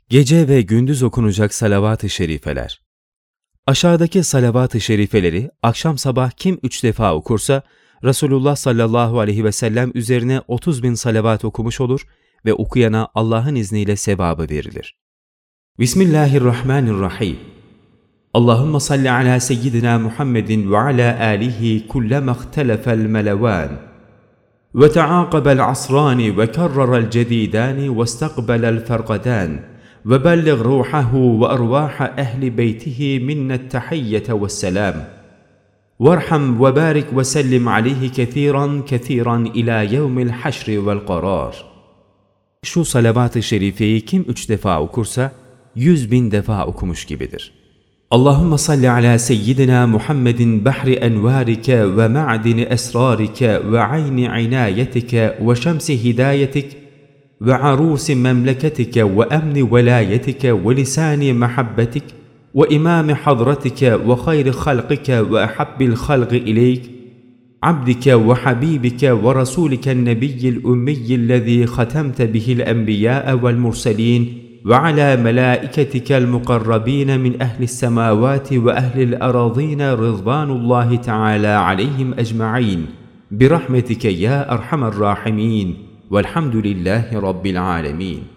Gece ve gündüz okunacak salavat-ı şerifeler. Aşağıdaki salavat-ı şerifeleri akşam sabah kim 3 defa okursa, Resulullah sallallahu aleyhi ve sellem üzerine 30.000 salavat okumuş olur ve okuyana Allah'ın izniyle sevabı verilir. Bismillahirrahmanirrahim. Allahümme salli ala seyyidina Muhammedin ve ala alihi kullama ihtelefel melevan. Ve teâkabel asrani ve kerrarel cedidani ve istakbelel ferqadan. وبلغ روحه وأرواح أهل بيته منا التحية والسلام وارحم وبارك وسلم عليه كثيرا كثيرا إلى يوم الحشر والقرار. Şu salavat-ı şerifeyi kim 3 defa okursa 100.000 defa okumuş gibidir. Allahümme salli ala seyyidina Muhammedin bahri envarike ve ma'dini esrarike ve ayni inayetike ve şemsi hidayetik وعروس مملكتك وأمن ولايتك ولسان محبتك وإمام حضرتك وخير خلقك وأحب الخلق إليك عبدك وحبيبك ورسولك النبي الأمي الذي ختمت به الأنبياء والمرسلين وعلى ملائكتك المقربين من أهل السماوات وأهل الأراضين رضوان الله تعالى عليهم أجمعين برحمتك يا أرحم الراحمين. Velhamdülillahi Rabbil alemin.